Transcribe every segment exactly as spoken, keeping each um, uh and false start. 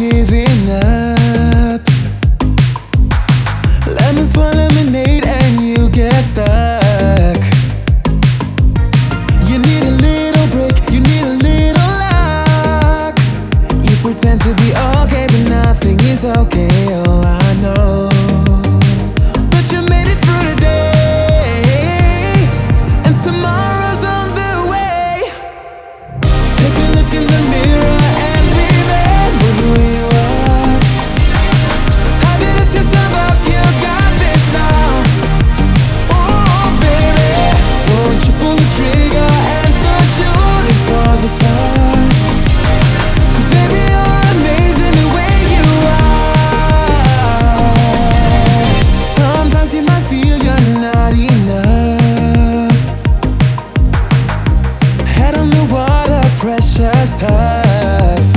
giving up. Lemons for lemonade and you get stuck. You need a little break, you need a little luck. You pretend to be okay, but nothing is okay, oh I know. But you made it through the day, and tomorrow's on the way. Take a look in the mirror and remember who you are. Time to dust yourself off, you got this now. Oh baby, won't you pull the trigger and start shooting for the stars? Baby, you're amazing the way you are. Sometimes you might feel you're not enough. Head on the water, pressure's tough.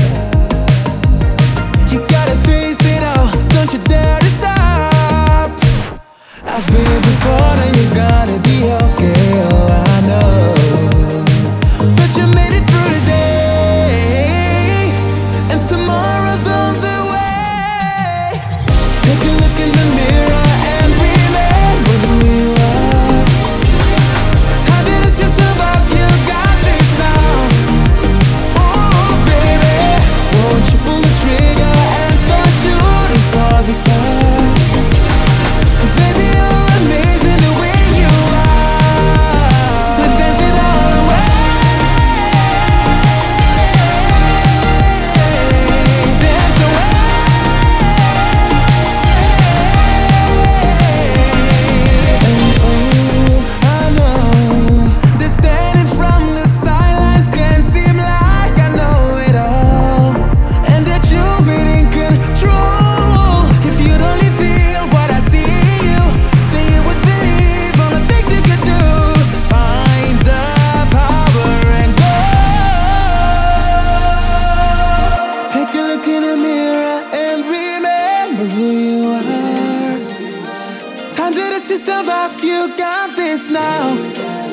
You gotta face it all, don't you dare to stop. I've been here before, now you gotta be okay, oh I know. But you made it through the day, and tomorrow's on the way. Take a look in the mirror and remember who you are. Time to dust yourself off, you got this now. Oh baby, won't you pull the trigger and start shooting for the stars? Baby, you're amazing the way you are. Let's dance it all away. Dance away. And oh, I know that standing from the sidelines can seem like I know it all, and that you've been in control. If you'd only feel what I see in you, then you would believe all the things you could do. Find the power and go. Take a look in the mirror and remember who you are. Time to dust yourself off, you got this now.